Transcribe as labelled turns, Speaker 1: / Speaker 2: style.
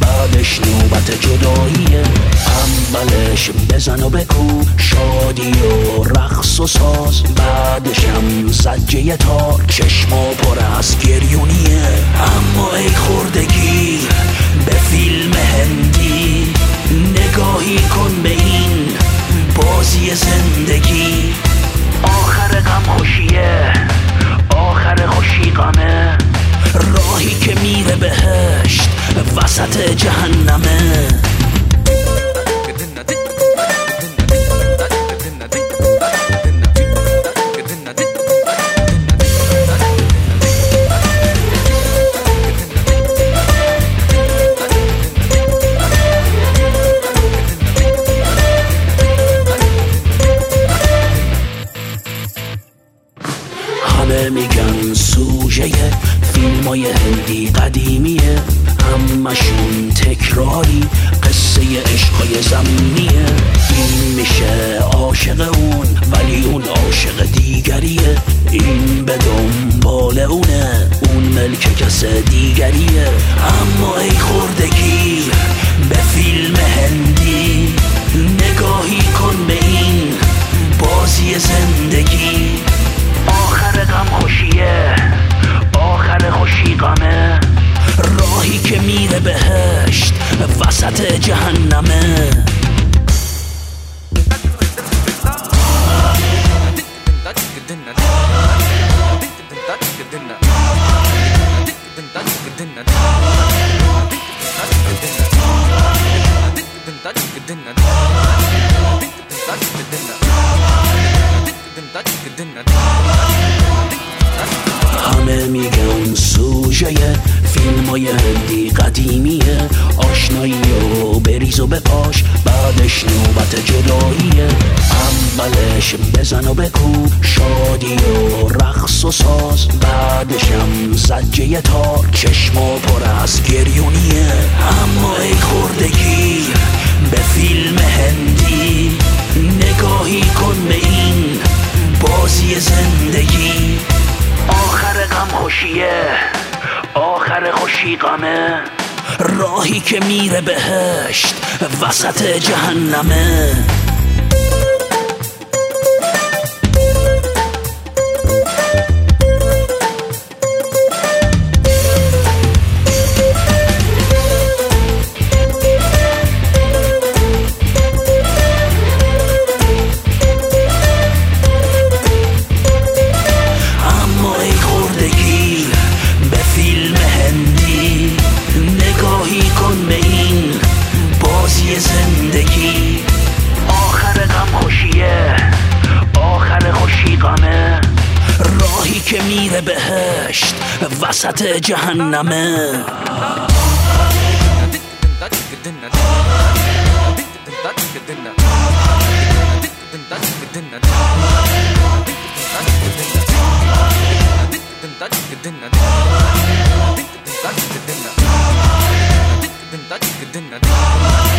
Speaker 1: بعدش نوبت جداییه. اولش بزن و بکو شادی و رقص و ساز، بعدشم زجه تار چشما پر از گریونیه. اما ای خوردگی به فیلم هندی، نگاهی کن به این بازی زندگی. آخر غم خوشیه، آخر خوشی غمه، راهی که میره بهشت وسط جهنمه. همه میگن سوژه فیلمای هندی قدیمیه، همشون تکراری قصه عشقای زمینیه. این میشه عاشق اون ولی اون عاشق دیگریه، این به دنبال اونه اون ملک کس دیگریه. اما ای خوردگی به فیلم هندی، نگاهی کن به این بازی زندگی. آخر غم خوشیه، آخر خوشی غمه، راهی که میره بهشت وسط جهنمه. همه میگن سوژه فیلمای هندی قدیمیه، آشنایی و بریز و بپاش بعدش نوبت جداییه. اولش بزن و بکو شادی و رقص و ساز، بعدشم زجه تار چشما پر از گریونیه. اما ای خوردگی به فیلم هندی، نگاهی کن به این بازی زندگی. آخر غم خوشیه، آخر خوشی غمه، راهی که میره بهشت وسط جهنمه. زندگی آخر غم خوشیه، آخر خوشی غمه، راهی که میره بهشت وسط جهنمه.
Speaker 2: Dinner.